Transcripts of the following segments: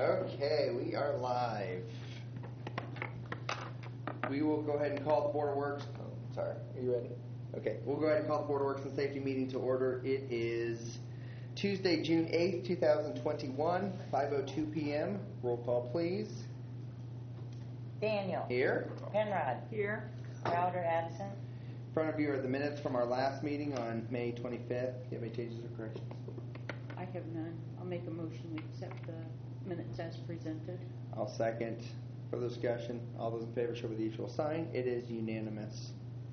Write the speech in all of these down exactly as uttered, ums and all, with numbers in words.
Okay, we are live. We will go ahead and call the Board of Works. Oh, sorry, are you ready? Okay, we'll go ahead and call the Board of Works and Safety meeting to order. It is Tuesday, June eighth, two thousand twenty-one, five oh two p.m. Roll call, please. Daniel. Here. Penrod. Here. Crowder absent. In front of you are the minutes from our last meeting on May twenty-fifth. Do you have any changes or corrections? I have none. I'll make a motion we accept the minutes as presented. I'll second. Further discussion. All those in favor show with the usual sign. It is unanimous.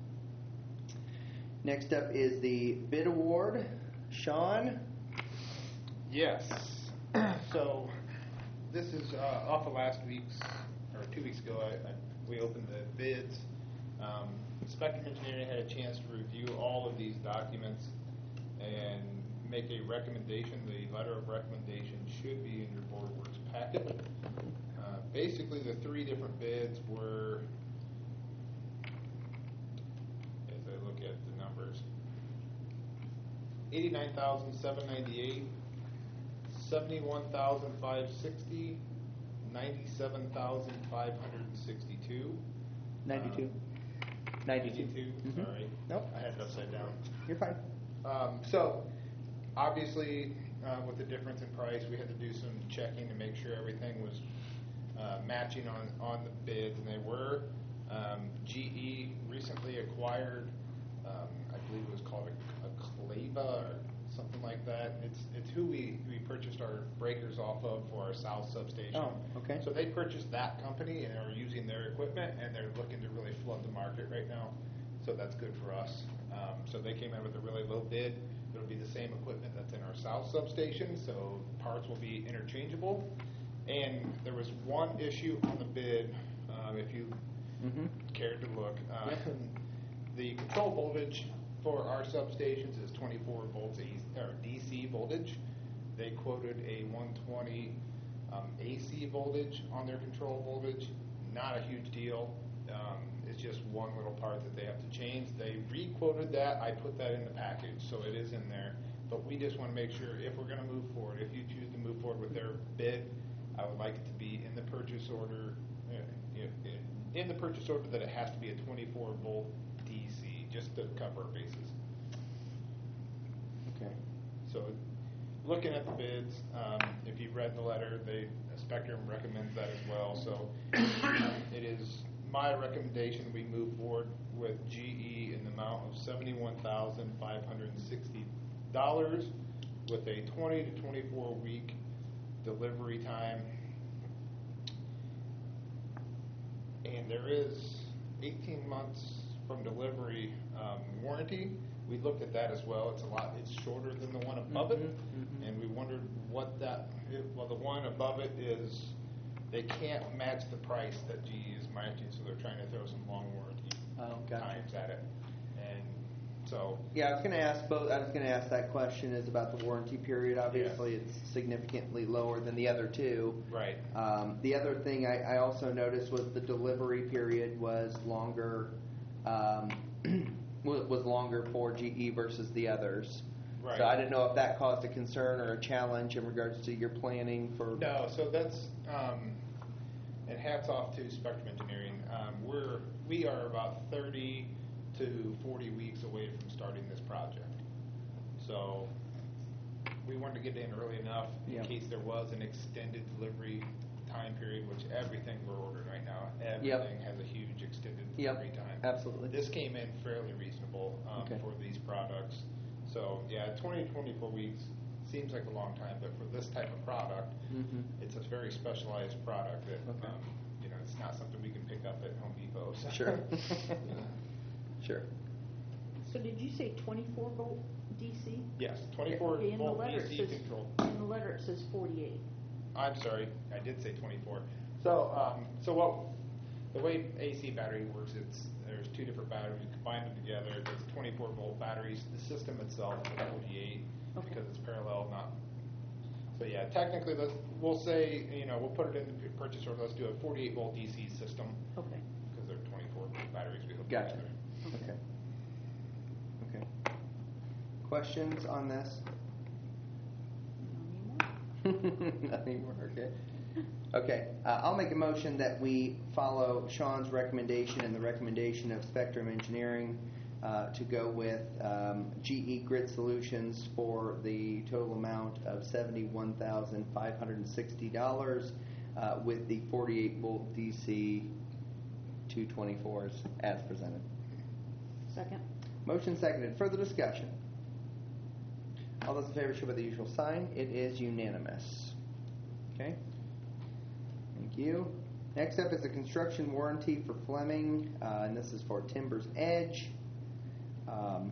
Next up is the bid award. Sean? Yes. So this is uh, off of last week's, or two weeks ago, I, I, we opened the bids. Um, Spectrum Engineering had a chance to review all of these documents and make a recommendation. The letter of recommendation should be in your Board of Works packet. Uh, basically, the three different bids were, as I look at the numbers, eighty-nine thousand seven hundred ninety-eight dollars, seventy-one thousand five hundred sixty dollars, ninety-seven thousand five hundred sixty-two dollars. ninety-two. Um, ninety-two. ninety-two, Mm-hmm. Sorry. Nope. I had it upside down. You're fine. Um, so, obviously, uh, with the difference in price, we had to do some checking to make sure everything was uh, matching on, on the bids, and they were. Um, G E recently acquired, um, I believe it was called a, a Clava or something like that. It's it's who we, we purchased our breakers off of for our south substation. Oh, okay. So they purchased that company and are using their equipment, and they're looking to really flood the market right now. So that's good for us. Um, so they came in with a really low bid. It'll be the same equipment that's in our south substation, so parts will be interchangeable. And there was one issue on the bid, um, if you Mm-hmm. cared to look. Uh, Yep. The control voltage for our substations is twenty-four volts or D C voltage. They quoted a one twenty um, A C voltage on their control voltage. Not a huge deal. Um, it's just one little part that they have to change. They re-quoted that. I put that in the package, so it is in there. But we just want to make sure if we're going to move forward, if you choose to move forward with their bid, I would like it to be in the purchase order, uh, in the purchase order that it has to be a twenty-four volt D C, just to cover our bases. Okay. So, looking at the bids, um, if you've read the letter, they Spectrum recommends that as well. So, it is my recommendation we move forward with G E in the amount of seventy-one thousand five hundred sixty dollars with a twenty to twenty-four week delivery time. And there is eighteen months from delivery um, warranty. We looked at that as well. It's a lot. It's shorter than the one above Mm-hmm, it, mm-hmm. and we wondered what that. It, well, the one above it is they can't match the price that G E is matching, so they're trying to throw some long warranty Oh, gotcha. times at it. And so, Yeah, I was going to ask both. I was going to ask that question is about the warranty period. Obviously, it's significantly lower than the other two. right. Um, the other thing I, I also noticed was the delivery period was longer. Um, was longer for G E versus the others. Right. So I didn't know if that caused a concern or a challenge in regards to your planning for. No, so that's um, and hats off to Spectrum Engineering. Um, we're we are about thirty to forty weeks away from starting this project. So we wanted to get in early enough in Yep. case there was an extended delivery time period, which everything we're ordering right now, everything Yep. has a huge extended Yep, delivery time. absolutely. This came in fairly reasonable um, Okay. for these products. So yeah, twenty to twenty-four weeks seems like a long time, but for this type of product, Mm-hmm. it's a very specialized product that Okay. um, you know it's not something we can pick up at Home Depot. So. Sure. Sure. So did you say twenty-four volt D C? Yes, twenty-four Okay, in the volt letter D it C says, control. in the letter it says forty-eight. I'm sorry, I did say twenty-four. So, um, so what? The way A C battery works, it's there's two different batteries. You combine them together. It's twenty-four volt batteries. The system itself is forty-eight Okay. because it's parallel, not. So yeah, technically, let's we'll say you know we'll put it in the purchase order. Let's do a forty-eight volt D C system Okay. because they're twenty-four volt batteries. We hook Gotcha. together. Okay. Okay. Questions on this? Not anymore. Nothing more. Okay. Okay, uh, I'll make a motion that we follow Sean's recommendation and the recommendation of Spectrum Engineering uh, to go with um, G E Grid Solutions for the total amount of seventy-one thousand five hundred sixty dollars uh, with the forty-eight volt D C two twenty-fours as presented. Second. Motion seconded. Further discussion? All those in favor show by the usual sign. It is unanimous. Okay. Thank you. Next up is the construction warranty for Fleming, uh, and this is for Timbers Edge. Um,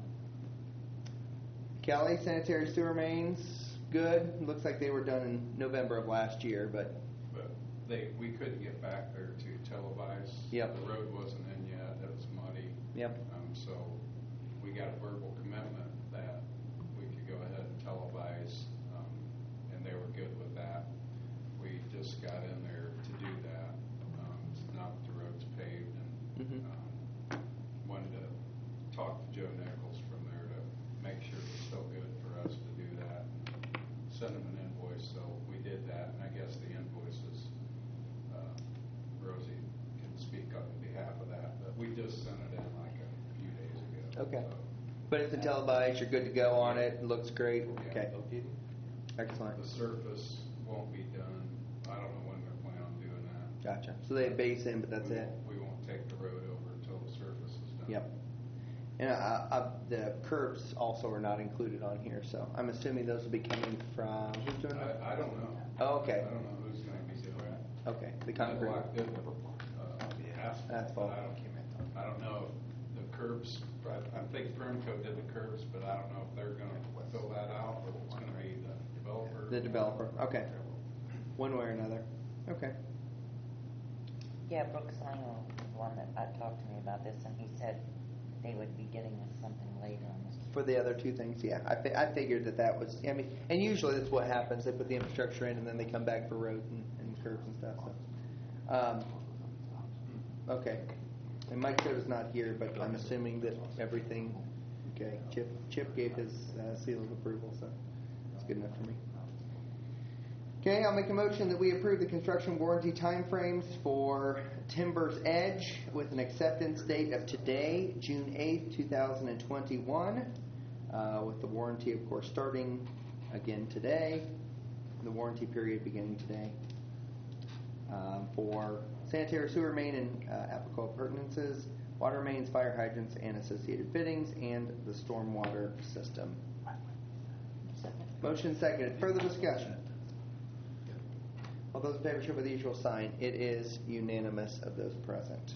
Kelly, sanitary sewer mains, good. Looks like they were done in November of last year, but But they, we couldn't get back there to televise. Yep. The road wasn't in yet, it was muddy. Yep. Um, so we got a verbal commitment that we could go ahead and televise, um, and they were good with that. We just got in there to do that, um, now that the road's paved, and, Mhm. um, wanted to talk to Joe Nichols from there to make sure it was still good for us to do that. Send him an invoice, so we did that, and I guess the invoices, uh, Rosie can speak on behalf of that, but we just sent it in like a few days ago. Okay. So, but it's a televised. You're good to go on it. It looks great. yeah. Okay. Excellent. The surface won't be done, I don't know when they're planning on doing that. Gotcha. So they have base in, but that's We it. won't- We won't take the road over until the surface is done. Yep. And uh, uh, the curbs also are not included on here, so I'm assuming those will be coming from who's doing that? I, I don't know. Oh, okay. I don't know who's gonna be doing it. Okay, the concrete. Block did the, uh, the asphalt. Asphalt. but I don't, I don't know if the curbs, I, I think Primco did the curbs, but I don't know if they're gonna fill that out, or if it's gonna be the developer. The developer. Okay. One way or another. Okay. Yeah, Brooks Lionel was the one that uh, talked to me about this, and he said they would be getting us something later on this. For the other two things, yeah, I, fi- I figured that that was. I mean, and usually that's what happens. They put the infrastructure in, and then they come back for roads and, and curbs and stuff. So, um, okay. And Mike Coda's not here, but I'm assuming that everything. Okay. Chip Chip gave his uh, seal of approval, so that's good enough for me. Okay, I'll make a motion that we approve the construction warranty timeframes for Timbers Edge with an acceptance date of today, June eighth, two thousand twenty-one, uh, with the warranty, of course, starting again today, the warranty period beginning today, um, for sanitary sewer main and uh, applicable appurtenances, water mains, fire hydrants, and associated fittings, and the stormwater system. Second. Motion seconded. Further discussion? All those in favor show by the usual sign. It is unanimous of those present.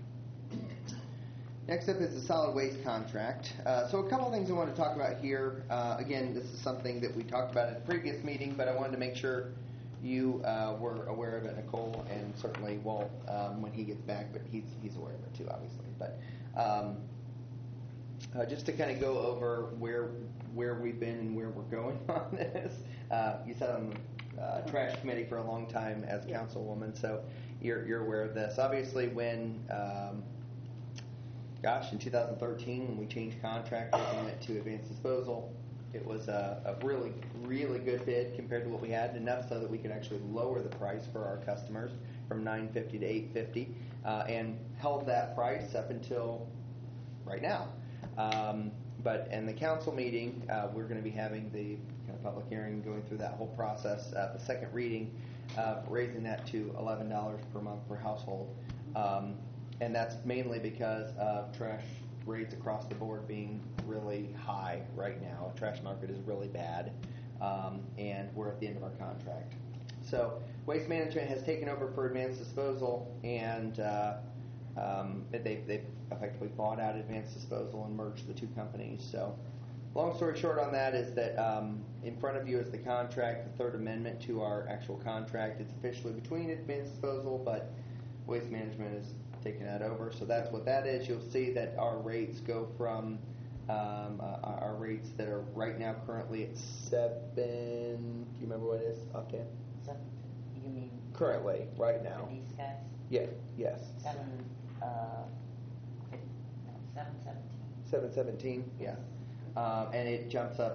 Next up is the solid waste contract. Uh, so a couple things I want to talk about here. Uh, again, this is something that we talked about at the previous meeting, but I wanted to make sure you uh, were aware of it, Nicole, and certainly Walt um, when he gets back, but he's, he's aware of it too, obviously. But um, uh, just to kind of go over where where we've been and where we're going on this. Uh, you sat on the Uh, trash committee for a long time as councilwoman, so you're you're aware of this. Obviously, when um, gosh, in two thousand thirteen, when we changed contractors and went to advanced disposal, it was a, a really really good bid compared to what we had, enough so that we could actually lower the price for our customers from nine fifty to eight fifty, uh, and held that price up until right now. Um, but in the council meeting, uh, we're going to be having the kind of public hearing, going through that whole process, uh, the second reading, uh, raising that to eleven dollars per month per household. Um, and that's mainly because of trash rates across the board being really high right now. Trash market is really bad, um, and we're at the end of our contract. So Waste Management has taken over for Advanced Disposal, and uh, um, they've, they've effectively bought out Advanced Disposal and merged the two companies. So long story short on that is that um, in front of you is the contract, the third amendment to our actual contract. It's officially between Advanced Disposal, but Waste Management has taken that over. So that's what that is. You'll see that our rates go from um, uh, our rates that are right now currently at seven. Do you remember what it is offhand? So, you mean Currently, right now. for these guys? Yes, yes. Seven, uh, fif- no, seven seventeen. seven seventeen, yeah. Um, and it jumps up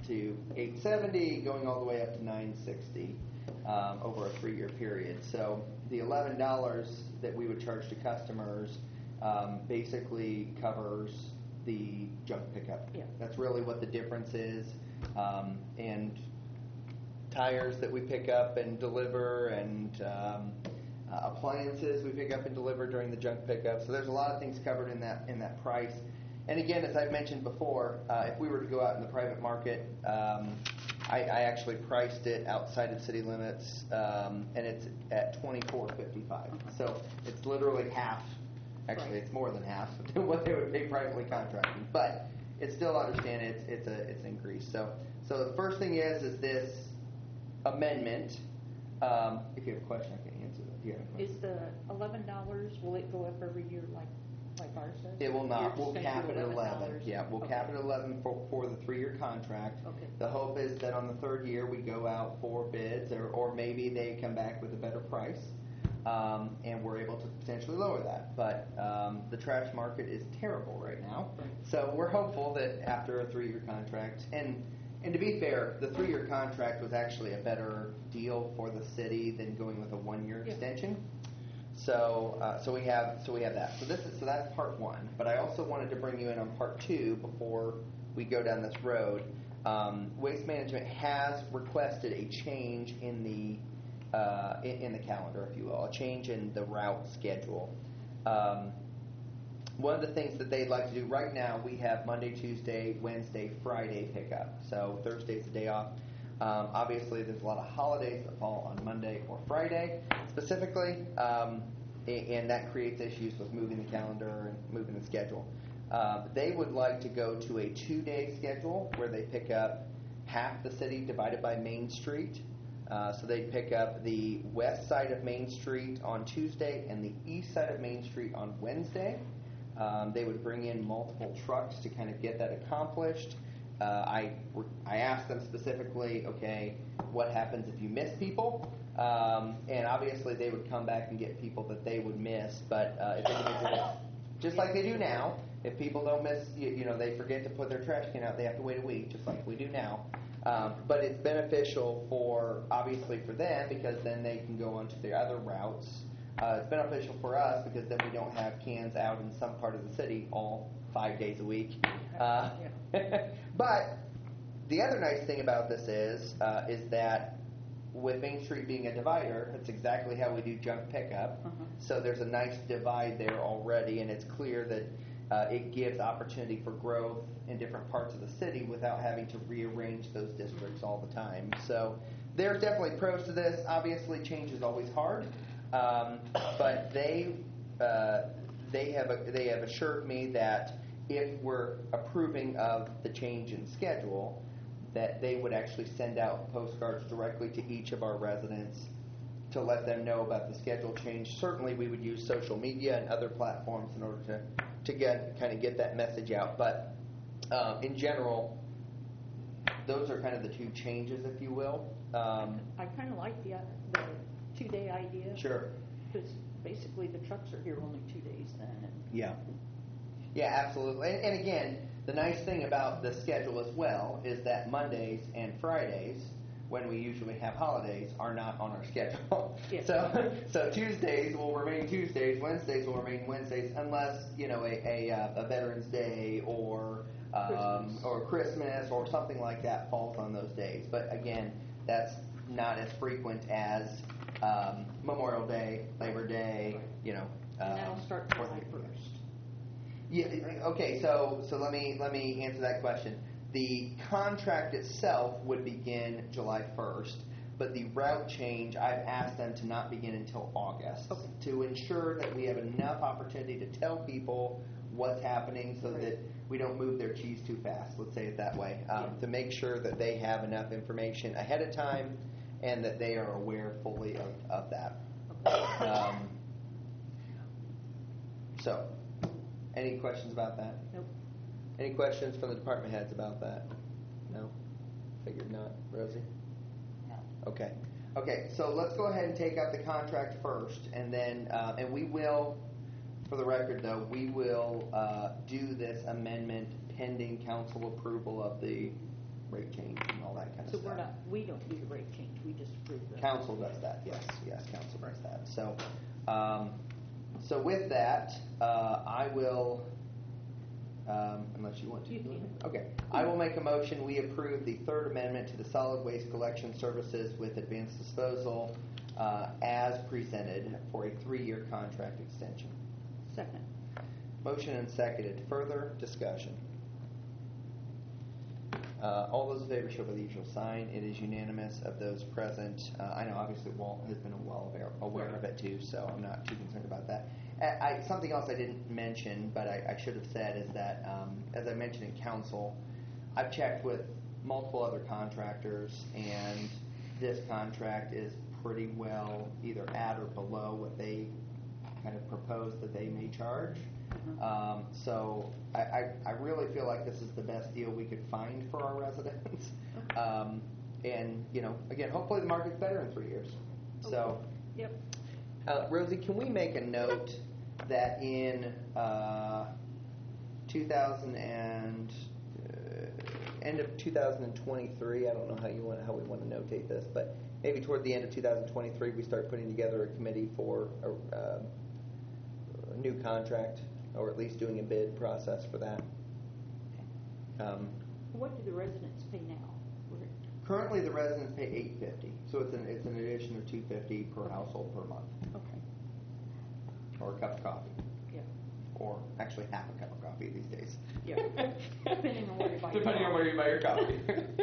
to eight seventy, going all the way up to nine sixty um, over a three-year period. So the eleven dollars that we would charge to customers um, basically covers the junk pickup. Yeah. That's really what the difference is. Um, and tires that we pick up and deliver, and um, uh, appliances we pick up and deliver during the junk pickup. So there's a lot of things covered in that in that price. And again, as I've mentioned before, uh, if we were to go out in the private market, um, I, I actually priced it outside of city limits, um, and it's at twenty-four fifty-five. So it's literally half. Actually, Right. it's more than half of what they would pay privately contracting. But it's still understand it's it's a it's an increase. So so the first thing is is this amendment. Um, if you have a question, I can answer that. Do you have a question? Is the eleven dollars, will it go up every year like, like ours does? It will You're not. just We'll gonna cap do it at eleven. dollars? Yeah, we'll Okay. cap it at eleven for, for the three-year contract. Okay. The hope is that on the third year we go out for bids, or, or maybe they come back with a better price, um, and we're able to potentially lower that. But um, the trash market is terrible right now, so we're hopeful that after a three-year contract, and and to be fair, the three-year contract was actually a better deal for the city than going with a one-year Yeah. extension. So, uh, so we have, so we have that. So this is, so that's part one. But I also wanted to bring you in on part two before we go down this road. Um, Waste Management has requested a change in the uh, in, in the calendar, if you will, a change in the route schedule. Um, one of the things that they'd like to do right now, we have Monday, Tuesday, Wednesday, Friday pickup. So Thursday's the day off. Um, obviously, there's a lot of holidays that fall on Monday or Friday specifically, um, and, and that creates issues with moving the calendar and moving the schedule. Uh, they would like to go to a two-day schedule where they pick up half the city divided by Main Street. Uh, so they pick up the west side of Main Street on Tuesday and the east side of Main Street on Wednesday. Um, they would bring in multiple trucks to kind of get that accomplished. Uh, I, I asked them specifically, okay, what happens if you miss people? Um, and obviously they would come back and get people that they would miss, but uh, if individuals, just like they do now, if people don't miss, you, you know, they forget to put their trash can out, they have to wait a week, just like we do now. Um, but it's beneficial for, obviously for them, because then they can go on to their other routes. Uh, it's beneficial for us because then we don't have cans out in some part of the city all five days a week. Uh, but the other nice thing about this is, uh, is that with Main Street being a divider, it's exactly how we do junk pickup. Uh-huh. So there's a nice divide there already, and it's clear that uh, it gives opportunity for growth in different parts of the city without having to rearrange those districts all the time. So there's definitely pros to this. Obviously, change is always hard, um, but they uh, they have a, they have assured me that if we're approving of the change in schedule, that they would actually send out postcards directly to each of our residents to let them know about the schedule change. Certainly, we would use social media and other platforms in order to, to get kind of get that message out. But um, in general, those are kind of the two changes, if you will. Um, I kind of like the, uh, the two-day idea. sure. Because basically the trucks are here only two days then. And Yeah. Yeah, absolutely. And, and again, the nice thing about the schedule as well is that Mondays and Fridays, when we usually have holidays, are not on our schedule. Yeah. So, so Tuesdays will remain Tuesdays, Wednesdays will remain Wednesdays, unless you know a a, uh, a Veterans Day or um, Christmas. or Christmas or something like that falls on those days. But again, that's not as frequent as um, Memorial Day, Labor Day. You know. and um, that'll start Fourth July of July. first. Yeah. Okay. So so let me let me answer that question. The contract itself would begin July first, but the route change I've asked them to not begin until August Okay. to ensure that we have enough opportunity to tell people what's happening, so Right. that we don't move their cheese too fast. Let's say it that way. Um, Yeah. To make sure that they have enough information ahead of time, and that they are aware fully of, of that. Okay. Um, so, any questions about that? Nope. Any questions from the department heads about that? No? Figured not. Rosie? No. Okay. Okay, so let's go ahead and take out the contract first, and then, uh, and we will, for the record though, we will uh, do this amendment pending council approval of the rate change and all that kind of So stuff. we're not, we don't do the rate change, we just approve the. Council does that, yes, yes, council does that. So, um, so with that, uh, I will, um, unless you want to. You can. Okay, I will make a motion, we approve the third amendment to the solid waste collection services with advanced disposal, uh, as presented for a three-year contract extension. Second. Motion and seconded. Further discussion. Uh, all those in favor show by the usual sign. It is unanimous of those present. Uh, I know obviously Walt has been well aware, aware of it too, so I'm not too concerned about that. I, I, something else I didn't mention, but I, I should have said, is that um, as I mentioned in council, I've checked with multiple other contractors, and this contract is pretty well either at or below what they kind of propose that they may charge. Um, so I, I, I really feel like this is the best deal we could find for our residents. Um, and, you know, again, hopefully the market's better in three years. So, Yep. uh, Rosie, can we make a note that in uh, two thousand and uh, end of two thousand twenty-three, I don't know how you want how we want to notate this, but maybe toward the end of two thousand twenty-three, we start putting together a committee for a, uh, a new contract, or at least doing a bid process for that. Um, What do the residents pay now? We're- currently, the residents pay eight fifty, so it's an it's an addition of two fifty per household per month, Okay, or a cup of coffee, yeah, or actually half a cup of coffee these days. yeah. Depending on where you buy your Depending on where you buy your coffee.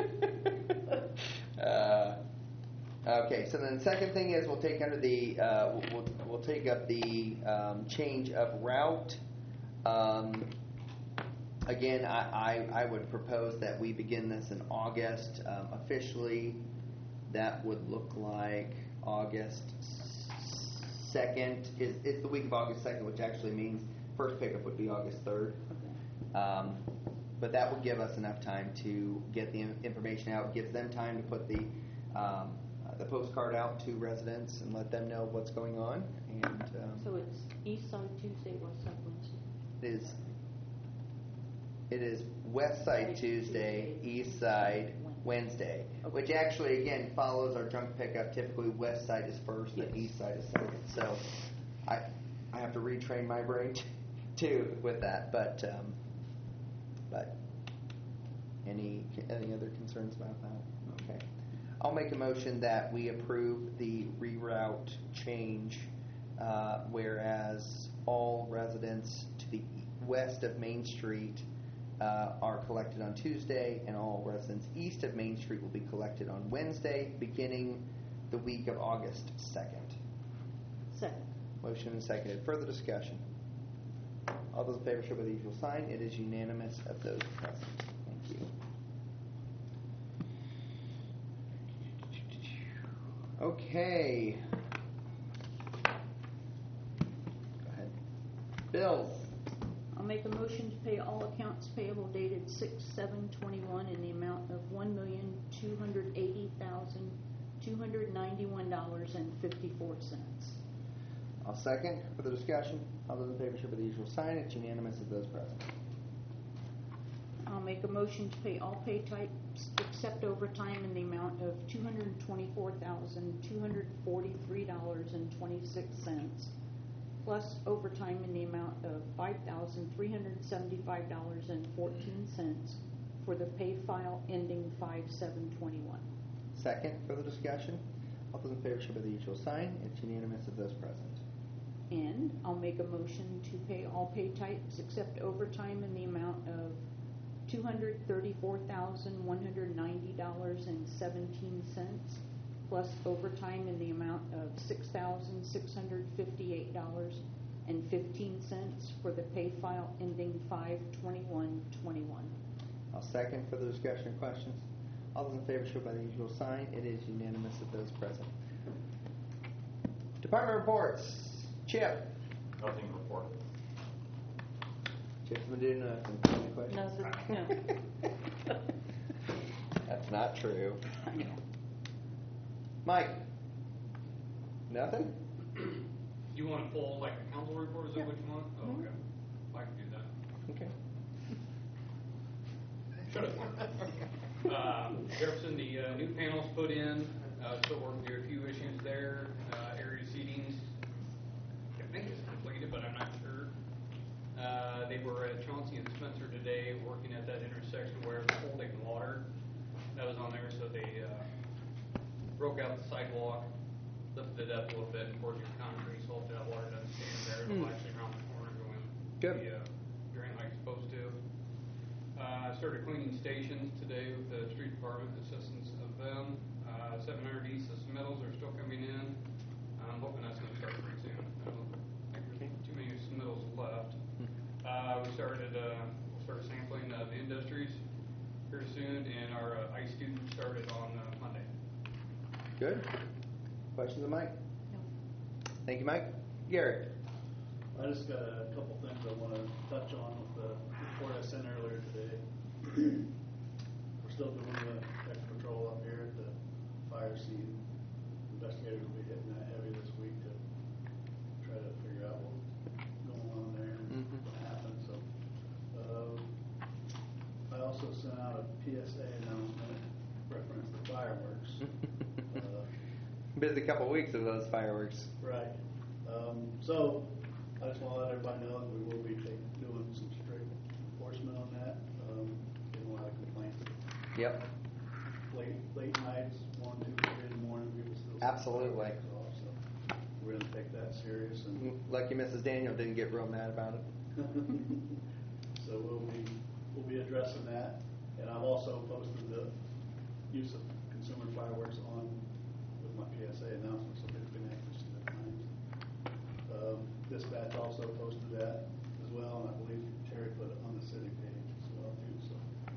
uh, okay, so then the second thing is we'll take under the uh, we'll we'll take up the um, change of route. Um, again, I, I I would propose that we begin this in August um, officially. That would look like August second. Is it's the week of August second, which actually means first pickup would be August third. Okay. Um, but that would give us enough time to get the in- information out. It gives them time to put the um, uh, the postcard out to residents and let them know what's going on. And um, So it's east side Tuesday, west side Wednesday? it is it is West Side Tuesday, East Side Wednesday, which actually again follows our junk pickup. Typically, West Side is first, then East Side is second. So I I have to retrain my brain too with that, but. Um, But any any other concerns about that? Okay. I'll make a motion that we approve the reroute change, uh, whereas all residents to the west of Main Street uh, are collected on Tuesday, and all residents east of Main Street will be collected on Wednesday, beginning the week of August second. Second. Motion and seconded. Further discussion? All those in favor show by the usual sign. It is unanimous of those present. Thank you. Okay. Go ahead. Bills. I'll make a motion to pay all accounts payable dated six seven twenty-one in the amount of one million two hundred eighty thousand two hundred ninety-one dollars and fifty-four cents. I'll second. For the discussion, all those in favor show by the usual sign. It's unanimous of those present. I'll make a motion to pay all pay types except overtime in the amount of two hundred twenty-four thousand two hundred forty-three dollars and twenty-six cents, plus overtime in the amount of five thousand three hundred seventy-five dollars and fourteen cents for the pay file ending five seven twenty-one. Second. For the discussion, all those in favor show by the usual sign. It's unanimous of those present. And I'll make a motion to pay all pay types except overtime in the amount of two hundred thirty-four thousand one hundred ninety dollars and seventeen cents, plus overtime in the amount of six thousand six hundred fifty-eight dollars and fifteen cents for the pay file ending five twenty-one twenty-one. I'll second. For the discussion and questions. All those in favor show by the usual sign. It is unanimous of those present. Department reports. Chip. Nothing to report. Chip's been doing nothing. Any questions? No, sir. No. That's not true. I know. Mike. Nothing? You want to pull like a council report, is that what you want? Oh, Mhm. okay. I can do that. Okay. Shut it. Um, Jefferson, the uh, new panels put in, uh, still working through a few issues there. Uh, area seatings, I think it's completed, but I'm not sure. Uh, they were at Chauncey and Spencer today, working at that intersection where the holding water that was on there, so they uh, broke out the sidewalk, lifted it up a little bit, and poured new concrete, so hopefully that water doesn't stand there. It'll Hmm. actually around the corner go in Good. the uh, drain like it's supposed to. Uh, started cleaning stations today with the street department, assistance of them. Uh, seven hundred east of submittals are still coming in. I'm hoping that's going to start pretty soon. I don't think there's too many submittals left. Uh, we started, uh, we'll start sampling uh, the industries here soon, and our uh, ice student started on uh, Monday. Good. Questions of Mike? No. Thank you, Mike. Gary? I just got a couple things I want to touch on with the report I sent earlier today. We're still doing the extra patrol up here at the fire scene. Investigators will be hitting that heavy this week to try to figure out what's going on there and Mhm. what happened. So, uh, I also sent out a P S A announcement reference to fireworks. uh, Busy couple weeks of those fireworks. Right. Um, so I just want to let everybody know that we will be take, doing some strict enforcement on that. Um, getting a lot of complaints. Yep. Late late nights, one, two, three in the morning, people still setting Absolutely. fireworks off. So we're going to take that serious. And Lucky Missus Daniel didn't get real mad about it. so we'll be we'll be addressing that. And I've also posted the use of consumer fireworks on with my P S A announcement, so people can actually see the times. Um, dispatch also posted that as well, and I believe Terry put it on the city page as well too. So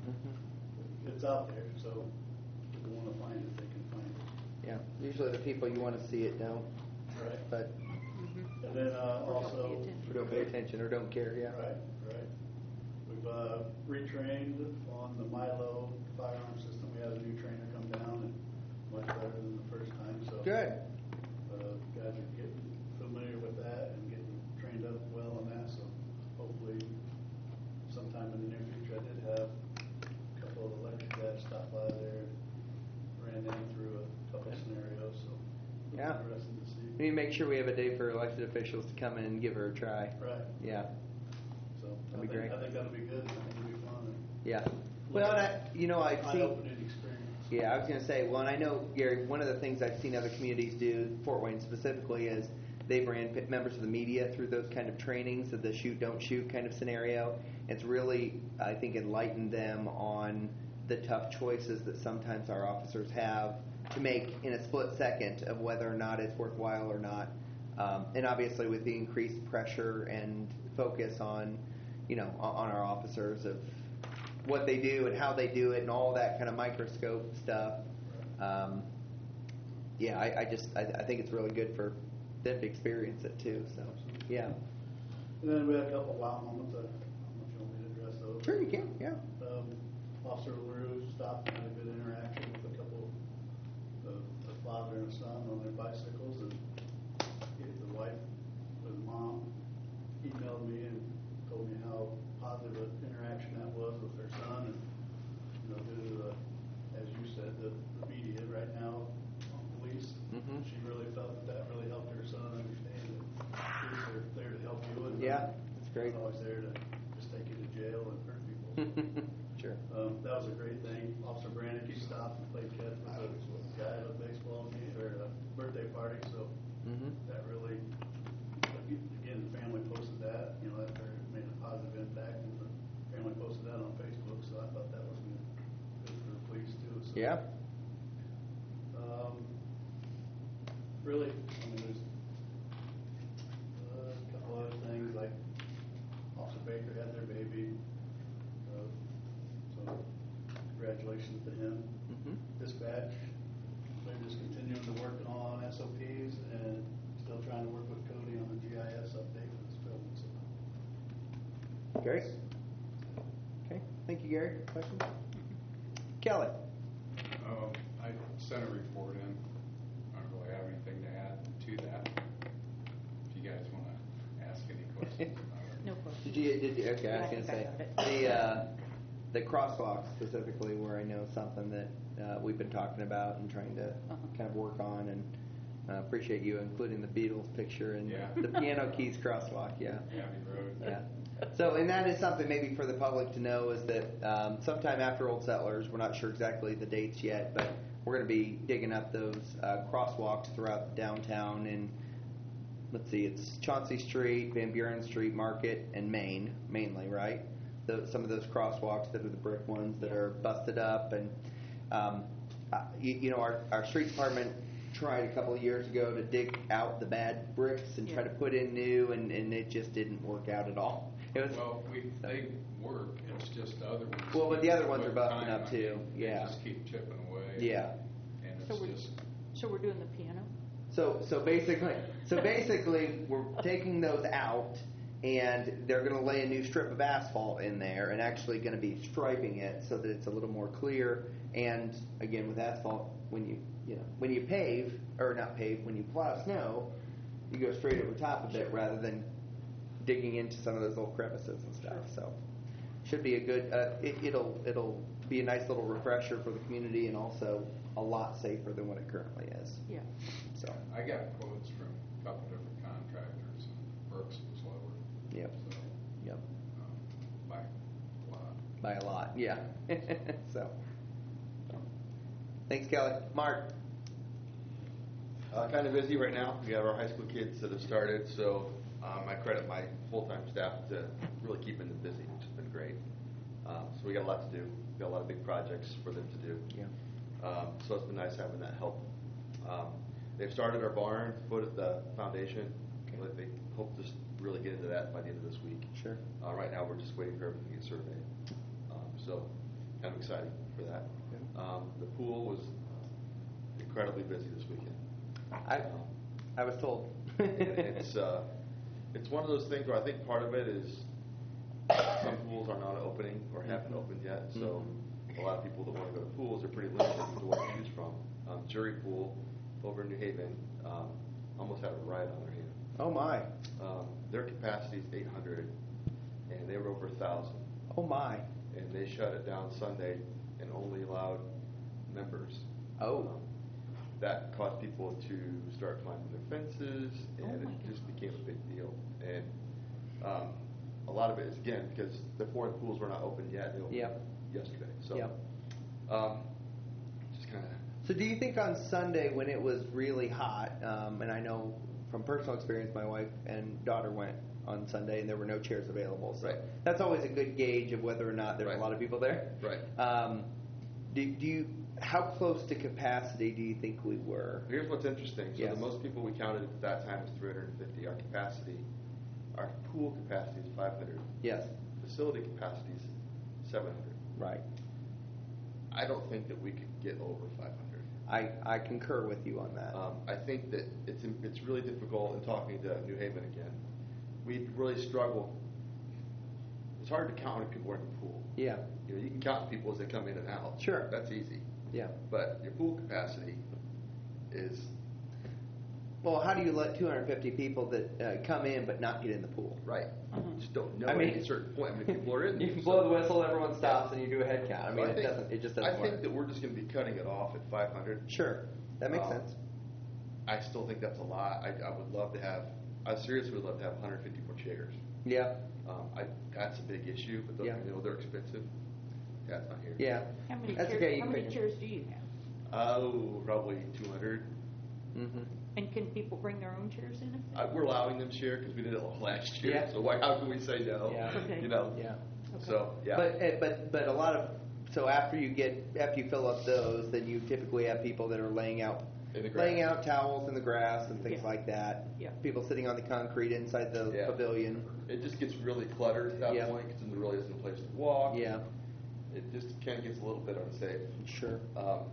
it's out there, so if people want to find it, they can find it. Yeah. Usually the people you want to see it don't. Right. But And then uh, Or don't also, pay attention. who don't pay attention or don't care, yeah. right, right. We've uh, retrained on the Milo firearm system. We had a new trainer come down, and much better than the first time. So Good. Uh, guys are getting familiar with that and getting trained up well on that, so hopefully sometime in the near future. I did have a couple of electric guys stop by there, ran them through a couple of scenarios, so it'll be Yeah. interesting to see. We need to make sure we have a day for elected officials to come in and give her a try. Right, Yeah. so That'd I be think, great. I think that'll be good. I think it'll be fun. and Yeah. Well, and I, you know, I've seen. Eye-opening experience. Yeah, I was going to say, well, and I know, Gary, one of the things I've seen other communities do, Fort Wayne specifically, is they've ran p- members of the media through those kind of trainings of the shoot, don't shoot kind of scenario. It's really, I think, enlightened them on the tough choices that sometimes our officers have to make in a split second of whether or not it's worthwhile or not. Um, and obviously with the increased pressure and focus on, you know, on, on our officers of what they do and how they do it and all that kind of microscope stuff. Um, yeah, I, I just I, I think it's really good for them to experience it too. So yeah, And then we had a couple of wow moments. I don't know if you want me to address those. sure you can. Yeah. Um, Officer LaRue stopped and had a good interaction with a couple, the, the father and son on their bicycles, and the wife, the mom, emailed me and told me how positive an interaction that was with their son, and you know, due to the, as you said, the, the media right now on police, Mhm. she really felt that that really helped her son understand that police are there to help you, and Yeah, that's great. not always there to just take you to jail and hurt people. Sure. Um, that was a great thing. Officer Brannick, he stopped and played catch with a guy at a baseball game or a birthday party, so Mhm. that really, again, the family posted that, you know, that made a positive impact, and the family posted that on Facebook, so I thought that was good, good for the police too. So. Yeah. Um, really, I mean, there's uh, a couple other things, like Officer Baker had their baby, uh, so congratulations to him. Mhm. Dispatch, they're just continuing to work on S O Ps and still trying to work with Cody on the G I S update for this building. So. Great. Okay. Thank you, Gary. Questions? Kelly. Um, I sent a report in. I don't really have anything to add to that. If you guys want to ask any questions about it. No question. Did you? Did you? Okay, I was Yeah, I gonna say think I got it. the uh, the crosswalk specifically, where I know something that uh, we've been talking about and trying to Uh-huh. kind of work on, and uh, appreciate you including the Beatles picture and Yeah. the Piano Keys crosswalk. Yeah. Abbey Road. Yeah. So, and that is something maybe for the public to know is that um, sometime after Old Settlers, we're not sure exactly the dates yet, but we're going to be digging up those uh, crosswalks throughout downtown. And let's see, it's Chauncey Street, Van Buren Street, Market, and Main, mainly, right? The, some of those crosswalks that are the brick ones that are busted up. And, um, uh, you, you know, our, our street department tried a couple of years ago to dig out the bad bricks and try Yeah. to put in new, and, and it just didn't work out at all. It was, Well, we, they work, it's just the other ones. Well, but the other ones are with busting time, up I too, mean, yeah. They just keep chipping away. yeah. And So it's we're, just, so we're doing the piano? So so basically, so basically, we're taking those out, and they're going to lay a new strip of asphalt in there, and actually going to be striping it so that it's a little more clear. And again, with asphalt, when you you know when you pave or not pave, when you plow snow, you go straight over top of it rather than digging into some of those little crevices and stuff. So should be a good. Uh, it, it'll it'll be a nice little refresher for the community, and also a lot safer than what it currently is. Yeah. So. I got quotes from a couple different contractors, and Brooks was lower. Yep. So, Yep. um, by a lot. By a lot, yeah. so, so. Thanks, Kelly. Mark. Uh, kind of busy right now. We have our high school kids that have started, so um, I credit my full-time staff to really keeping them busy, which has been great. Um, so we got a lot to do. We got a lot of big projects for them to do. Yeah. Um, so it's been nice having that help. Um, they've started our barn, put at the foundation. Okay. They hope to s- really get into that by the end of this week. Sure. Uh, right now, we're just waiting for everything to get surveyed. Um, so kind of exciting for that. Yeah. Um, the pool was incredibly busy this weekend. I I was told. it's uh, it's one of those things where I think part of it is some pools are not opening or haven't opened yet, so a lot of people that want to go to pools are pretty limited to what to choose from. Um, Jury Pool over in New Haven um, almost had a riot on their hands. Oh my. Um, their capacity is eight hundred, and they were over one thousand, Oh my. and they shut it down Sunday and only allowed members. Oh. Um, that caused people to start climbing their fences, and Oh my it just became a big deal. And um, a lot of it is, again, because the foreign pools were not open yet. They opened Yep. yesterday. So Yep. um, just kind of, So do you think on Sunday when it was really hot, um, and I know from personal experience, my wife and daughter went on Sunday, and there were no chairs available. So Right. that's always a good gauge of whether or not there's Right. a lot of people there. right. Um, do, do you? How close to capacity do you think we were? Here's what's interesting. So Yes. the most people we counted at that time was three hundred fifty. Our capacity, our pool capacity is five hundred. Yes. Facility capacity is seven hundred. Right. I don't think that we could get over five hundred. I, I concur with you on that. Um, I think that it's it's really difficult in talking to New Haven again. We really struggle. It's hard to count how many people are in the pool. Yeah. You know, you can count people as they come in and out. Sure. That's easy. Yeah. But your pool capacity is Well, how do you let two hundred fifty people that uh, come in but not get in the pool? right. You just don't know I mean- at a certain point how many people are in there. You can So- blow the whistle, everyone stops, and you do a head count. I So mean, it think- doesn't. It just doesn't I work. think that we're just going to be cutting it off at five hundred. Sure, that makes Um, sense. I still think that's a lot. I, I would love to have. I seriously would love to have one hundred fifty more chairs. Yeah, Um, I, that's a big issue, but those, Yeah. you know they're expensive. That's not here. yeah. How many That's chairs, okay. You how can many pick chairs do you have? Oh, probably two hundred. Mm-hmm. And can people bring their own chairs in? if they- Uh, we're allowing them to share because we did it last year. Yeah. So why? How can we say no? Yeah. Okay. You know. Yeah. Okay. So yeah. But uh, but but a lot of so after you get after you fill up those, then you typically have people that are laying out In the grass. laying out towels in the grass and things Yeah. like that. Yeah. People sitting on the concrete inside the Yeah. pavilion. it just gets really cluttered at that Yeah. point because there really isn't a place to walk. Yeah, It just kind of gets a little bit unsafe. sure. Um,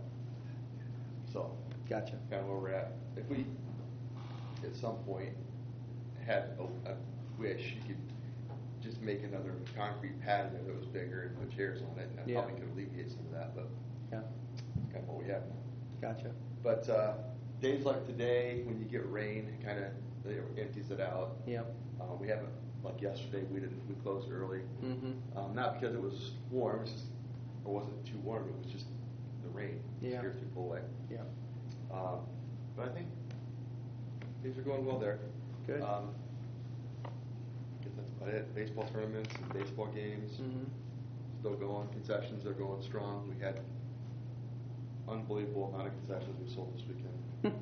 so Gotcha. kind of where we're at. If we, at some point, had a, a wish, you could just make another concrete pad in there that was bigger and put chairs on it, and that Yeah. probably could alleviate some of that, but Yeah, it's kind of what we have now. gotcha. But uh, days like today, when you get rain, it kind of empties it out. Yeah. Uh, we haven't, like yesterday, we didn't, we closed early. Mm-hmm. Um, not because it was warm, it's just or wasn't too warm. It was just the rain Yeah. scares people away. Yeah. Um, but I think things are going well there. Good. Um, I guess that's about it. Baseball tournaments and baseball games Mm-hmm. still going. Concessions are going strong. We had unbelievable amount of concessions we sold this weekend.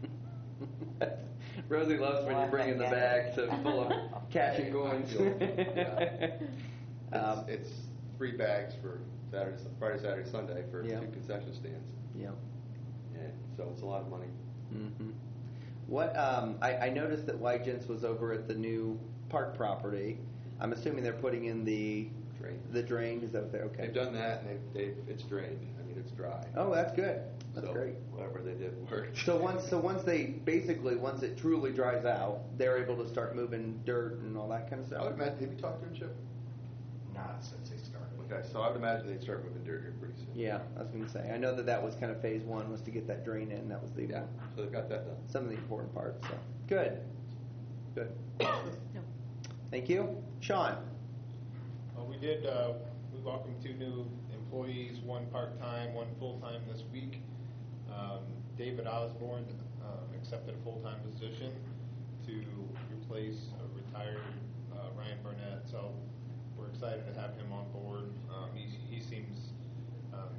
Rosie loves when you bring in the bags so full of cash and coins. Yeah. Um, It's, it's three bags for Saturday, Friday, Saturday, Sunday for Yeah. two concession stands, Yep. and so it's a lot of money. Mm-hmm. What um, I, I noticed that White Gents was over at the new park property. I'm assuming they're putting in the Drain. the drain. Is that what they're okay? They've done that, and they've, they've it's drained. I mean, it's dry. Oh, that's good. That's so great. Whatever they did worked. So once, so once they basically, once it truly dries out, they're able to start moving dirt and all that kind of I stuff. would imagine. Have you talked to him, Chip? Not since they started. Okay, so I would imagine they'd start moving dirt here pretty soon. Yeah, I was going to say. I know that that was kind of phase one, was to get that drain in. That was the Yeah. So they've got that done. some of the important parts. So good, good. No. Thank you, Sean. Uh, we did, uh, we welcomed two new employees, one part-time, one full-time this week. Um, David Osborne um, accepted a full-time position to replace a retired uh, Ryan Burnett. So we're excited to have him on board. Um, he, he seems um,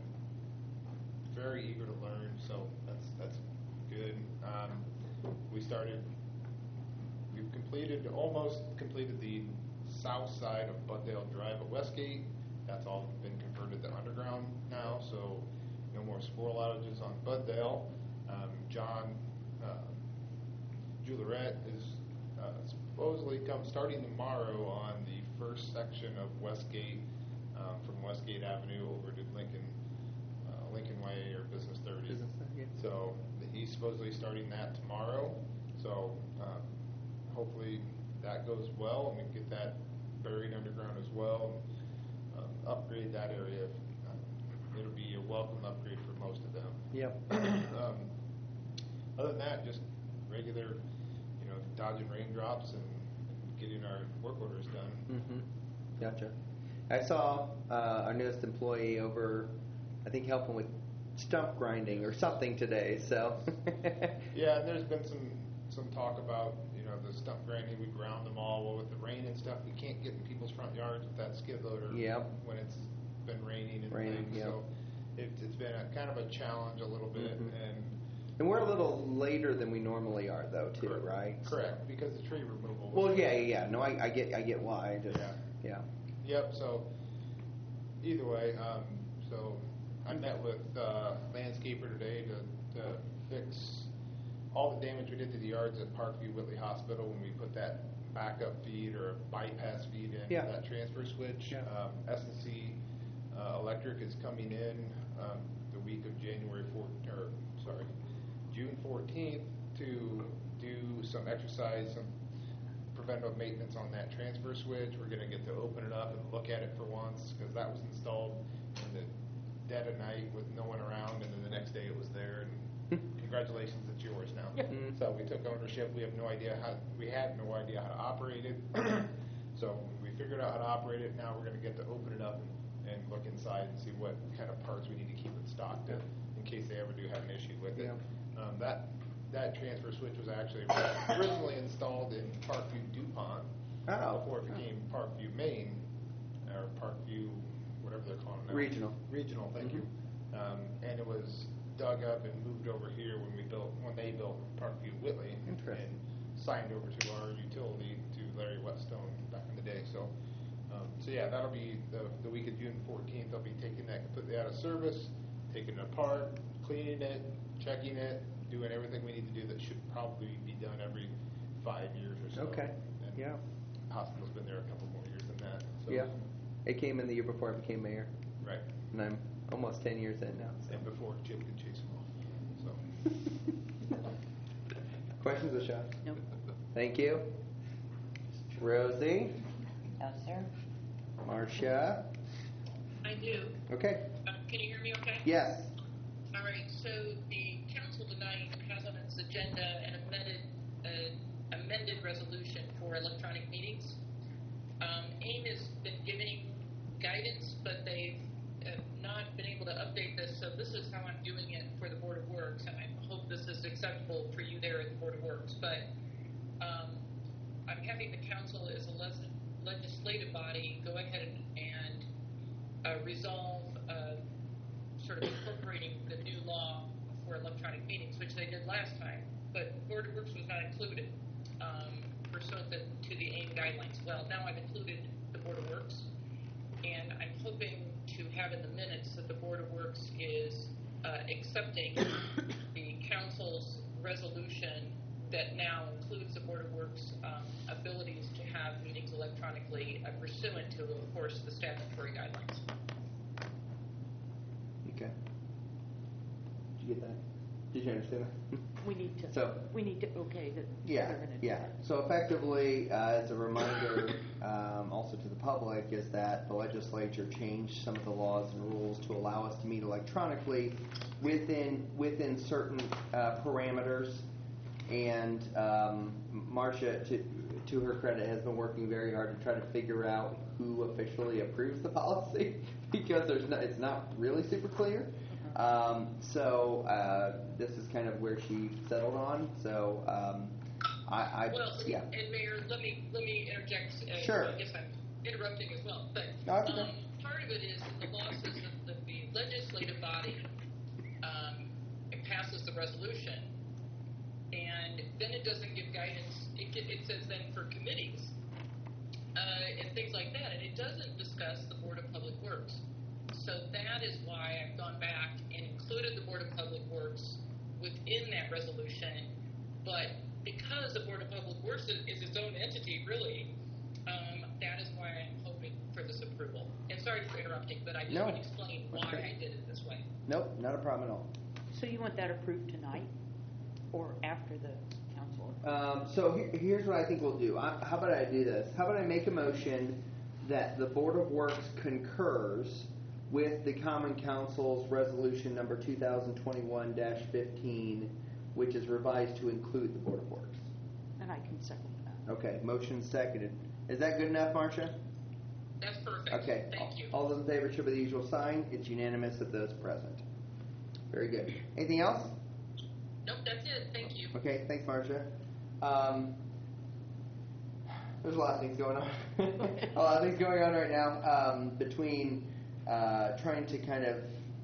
very eager to learn, so that's that's good. Um, we started, we've completed, almost completed the south side of Buddale Drive at Westgate. That's all been converted to underground now, so no more squirrel outages on Buddale. Um, John uh, Juliette is uh, supposedly come starting tomorrow on the first section of Westgate, um, from Westgate Avenue over to Lincoln, uh, Lincoln Way or Business thirty. Business thirty, yeah. So he's supposedly starting that tomorrow. So um, hopefully that goes well, and we can get that buried underground as well, and um, upgrade that area. Um, it'll be a welcome upgrade for most of them. Yep. um, other than that, just regular, you know, dodging raindrops and, and getting our work orders done. Mm-hmm. Gotcha. I saw uh, our newest employee over, I think, helping with stump grinding or something today. So. Yeah, and there's been some some talk about, you know, the stump grinding. We ground them all. Well, with the rain and stuff, we can't get in people's front yards with that skid loader. Yep. When it's been raining and Raining, things. yep. So it, it's been a kind of a challenge a little bit, Mhm. and And we're a little later than we normally are, though, too, Correct. right? Correct, because the tree removal. Well, yeah, yeah, yeah. No, I, I get, I get why. I just, Yeah. yeah. Yep. So either way, um, so I met with uh, landscaper today to, to fix all the damage we did to the yards at Parkview Whitley Hospital when we put that backup feed or bypass feed in Yeah. that transfer switch. Yeah. Um, S and C uh, Electric is coming in um, the week of January fourth, or sorry, June fourteenth to do some exercise, some preventive maintenance on that transfer switch. We're going to get to open it up and look at it for once, because that was installed in the dead of night with no one around, and then the next day it was there. And congratulations, it's yours now. Mhm. So we took ownership. We have no idea how. We had no idea how to operate it. So we figured out how to operate it. Now we're going to get to open it up and, and look inside and see what kind of parts we need to keep in stock to, in case they ever do have an issue with it. Yeah. Um, that that transfer switch was actually originally installed in Parkview DuPont Oh. before it became Parkview Maine, or Parkview, whatever they're calling it now. Regional. Regional, thank you. Um, and it was dug up and moved over here when we built, when they built Parkview Whitley. Interesting. And signed over to our utility, to Larry Whetstone back in the day. So, um, so yeah, that'll be the, the week of June fourteenth. They'll be taking that completely out of service, taking it apart, cleaning it, checking it, doing everything we need to do that should probably be done every five years or so. Okay. And Yeah. the hospital's been there a couple more years than that. So, Yeah. It came in the year before I became mayor, Right. and I'm almost ten years in now. So. And before Chip could chase them off. So. Questions or shots? Nope. Thank you. Rosie, No, sir? Marcia. I do. Okay. Uh, Can you hear me okay? Yes. All right, so the council tonight has on its agenda an amended, uh, amended resolution for electronic meetings. Um, AIM has been giving guidance, but they've uh, not not been able to update this, so this is how I'm doing it for the Board of Works, and I hope this is acceptable for you there at the Board of Works. But um, I'm having the council as a les- legislative body go ahead and, and uh, resolve uh, sort of incorporating the new law for electronic meetings, which they did last time, but Board of Works was not included um, pursuant to, to the A I M guidelines. Well, now I've included the Board of Works, and I'm hoping to have in the minutes that the Board of Works is uh, accepting the council's resolution that now includes the Board of Works um, abilities to have meetings electronically uh, pursuant to, of course, the statutory guidelines. Okay. Did you get that? Did you understand that? We need to, So- we need to okay that Yeah, they're gonna do yeah. that. So effectively, uh, as a reminder, um, also to the public, is that the legislature changed some of the laws and rules to allow us to meet electronically within within certain uh, parameters. And um, Marcia, to to her credit, has been working very hard to try to figure out who officially approves the policy because there's no, it's not really super clear. Um, so uh, this is kind of where she settled on. So um, I, I Well, yeah. and Mayor, let me let me interject. Uh, Sure. I guess I'm interrupting as well, but No, that's okay. um, part of it is that the law says that, that the legislative body um, it passes the resolution, and then it doesn't give guidance. It, get- it says then for committees uh, and things like that, and it doesn't discuss the Board of Public Works. So that is why I've gone back and included the Board of Public Works within that resolution. But because the Board of Public Works is, is its own entity, really, um, that is why I'm hoping for this approval. And sorry for interrupting, but I just No. want to explain why Okay. I did it this way. Nope, not a problem at all. So you want that approved tonight or after the council? Um, so he- here's what I think we'll do. I, how about I do this? How about I make a motion that the Board of Works concurs with the Common Council's resolution number two thousand twenty-one dash fifteen, which is revised to include the Board of Works. And I can second that. Okay, motion seconded. Is that good enough, Marcia? That's perfect. Okay. Thank you. All those in favor show by the usual sign. It's unanimous of those present. Very good. Anything else? Nope, that's it. Thank you. Okay, thanks, Marcia. Um, there's a lot of things going on. a lot of things going on right now um, between uh, trying to kind of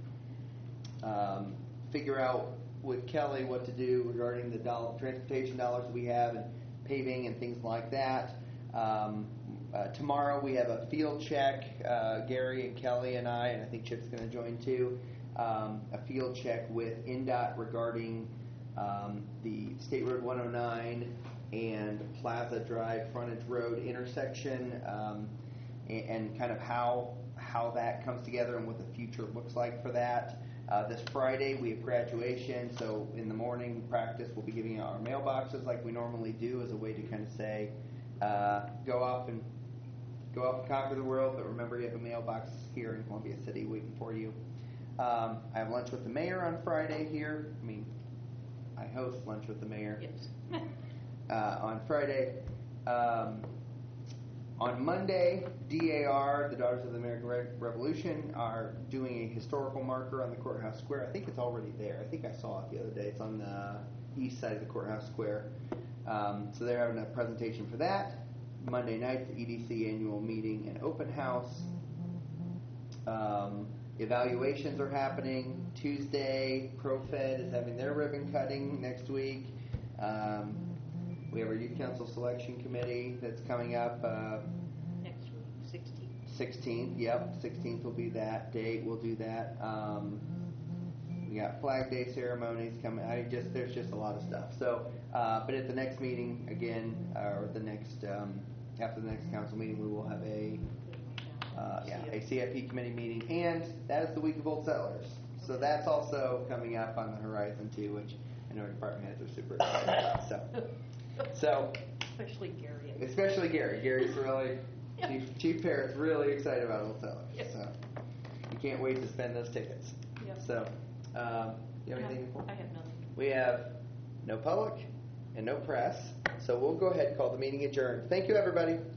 um, figure out with Kelly what to do regarding the dollar, transportation dollars that we have and paving and things like that. Um, uh, tomorrow we have a field check, uh, Gary and Kelly and I, and I think Chip's going to join too, um, a field check with N D O T regarding um, the State Road one oh nine and Plaza Drive frontage road intersection, um, and, and kind of how how that comes together and what the future looks like for that. Uh, this Friday we have graduation, so in the morning practice we'll be giving out our mailboxes like we normally do as a way to kind of say, uh, go off and go off and conquer the world, but remember you have a mailbox here in Columbia City waiting for you. Um, I have lunch with the mayor on Friday here. I mean, I host lunch with the mayor Yes. uh, on Friday. Um, on Monday, D A R, the Daughters of the American Re- Revolution, are doing a historical marker on the courthouse square. I think it's already there. I think I saw it the other day. It's on the east side of the courthouse square. Um, so they're having a presentation for that. Monday night, the E D C annual meeting and open house. Um, evaluations are happening. Tuesday, ProFed is having their ribbon cutting next week. Um, we have our youth council selection committee that's coming up. Uh, Next week, sixteenth. sixteenth, yep, sixteenth will be that date. We'll do that. Um, we got Flag Day ceremonies coming. I just there's just a lot of stuff. So, uh, but at the next meeting again, uh, or the next um, after the next council meeting, we will have a uh, yeah a C I P committee meeting, and that is the week of Old Settlers. So that's also coming up on the horizon too, which I know our department heads are super excited about. So, so Especially Gary. especially Gary. Gary's really Chief, Chief Parrott's really excited about Old Settlers. Yep. So you can't wait to spend those tickets. Yep. So, um, you have anything before? I have nothing. We have no public and no press, so we'll go ahead and call the meeting adjourned. Thank you, everybody.